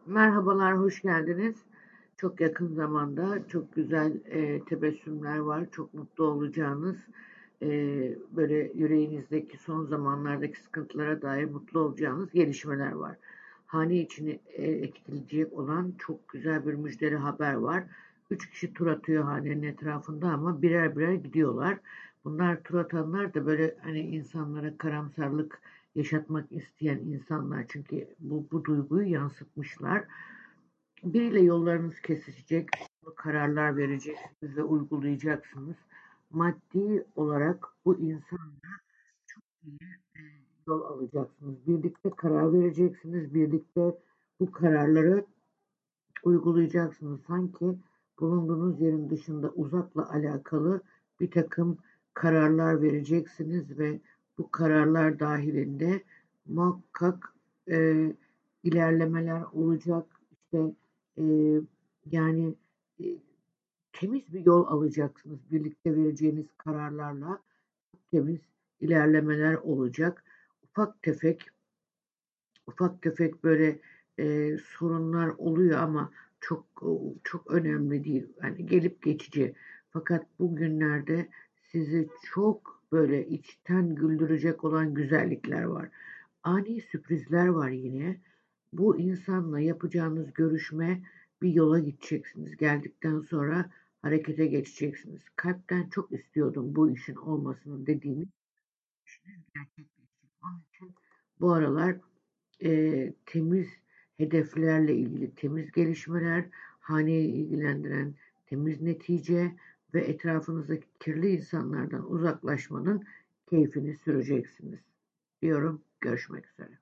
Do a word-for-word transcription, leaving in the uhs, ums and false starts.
Merhabalar, hoş geldiniz. Çok yakın zamanda çok güzel e, tebessümler var. Çok mutlu olacağınız, e, böyle yüreğinizdeki son zamanlardaki sıkıntılara dair mutlu olacağınız gelişmeler var. Hane içini e, etkileyecek olan çok güzel bir müjdeli haber var. Üç kişi tur atıyor hanenin etrafında ama birer birer gidiyorlar. Bunlar tur atanlar da böyle hani insanlara karamsarlık yaşatmak isteyen insanlar, çünkü bu, bu duyguyu yansıtmışlar. Biriyle yollarınız kesişecek, kararlar vereceksiniz ve uygulayacaksınız. Maddi olarak bu insanla iyi e, yol alacaksınız. Birlikte karar vereceksiniz. Birlikte bu kararları uygulayacaksınız. Sanki bulunduğunuz yerin dışında uzakla alakalı bir takım kararlar vereceksiniz ve bu kararlar dahilinde muhakkak e, ilerlemeler olacak. İşte e, yani e, temiz bir yol alacaksınız. Birlikte vereceğiniz kararlarla temiz ilerlemeler olacak. Ufak tefek ufak tefek böyle e, sorunlar oluyor ama çok çok önemli değil. Yani gelip geçici. Fakat bugünlerde sizi çok böyle içten güldürecek olan güzellikler var. Ani sürprizler var yine. Bu insanla yapacağınız görüşme, bir yola gideceksiniz. Geldikten sonra harekete geçeceksiniz. Kalpten çok istiyordum bu işin olmasını dediğiniz işiniz gerçekleşecek. Onun için bu aralar Eee, temiz hedeflerle ilgili temiz gelişmeler, haneyi ilgilendiren temiz netice ve etrafınızdaki kirli insanlardan uzaklaşmanın keyfini süreceksiniz diyorum. Görüşmek üzere.